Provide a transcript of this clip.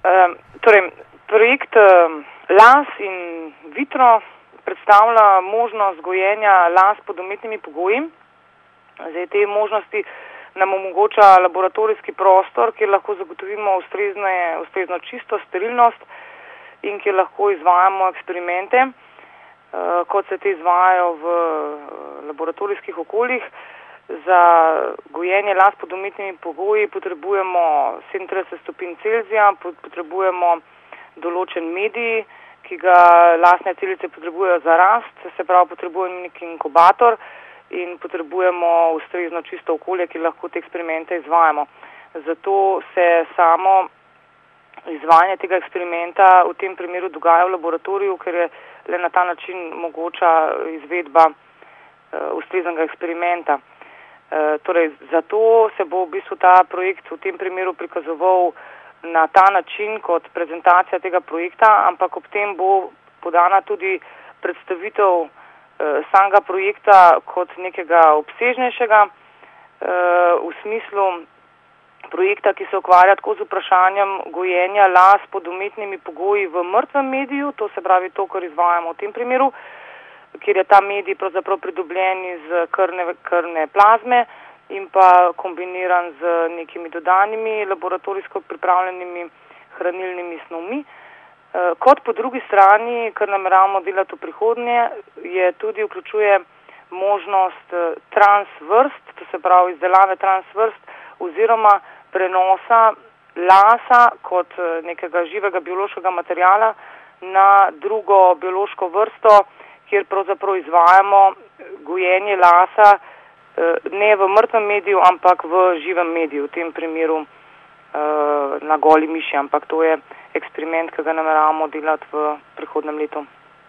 Torej, projekt las in vitro predstavlja možnost gojenja las pod umetnimi pogoji. Zdaj, te možnosti nam omogoča laboratorijski prostor, kjer lahko zagotovimo ustrezno čisto sterilnost in kjer lahko izvajamo eksperimente, kot se te izvajajo v laboratorijskih okoljih. Za gojenje las pod umetnimi pogoji potrebujemo 37 stopinj Celzija, potrebujemo določen medij, ki ga lasne celice potrebujejo za rast, se pravi potrebujemo nek inkubator in potrebujemo ustrezno čisto okolje, ki lahko te eksperimente izvajamo. Zato se samo izvajanje tega eksperimenta v tem primeru dogaja v laboratoriju, ker je le na ta način mogoča izvedba ustreznega eksperimenta. Torej, zato se bo v bistvu ta projekt v tem primeru prikazoval na ta način kot prezentacija tega projekta, ampak ob tem bo podana tudi predstavitev samega projekta kot nekega obsežnejšega v smislu projekta, ki se ukvarja tako z vprašanjem gojenja las pod umetnimi pogoji v mrtvem mediju, to se pravi to, kar izvajamo v tem primeru, kjer je ta medij pravzaprav pridobljen iz krvne plazme in pa kombiniran z nekimi dodanimi laboratorijsko pripravljenimi hranilnimi snovmi. Kot po drugi strani, kar nameravamo delati v prihodnje, je tudi vključuje možnost transvrst, to se pravi izdelave transvrst oziroma prenosa lasa kot nekega živega biološkega materijala na drugo biološko vrsto, kjer pravzaprav izvajamo gojenje lasa ne v mrtvem mediju, ampak v živem mediju, v tem primeru na goli miši, ampak to je eksperiment, ki ga nameravamo delati v prihodnjem letu.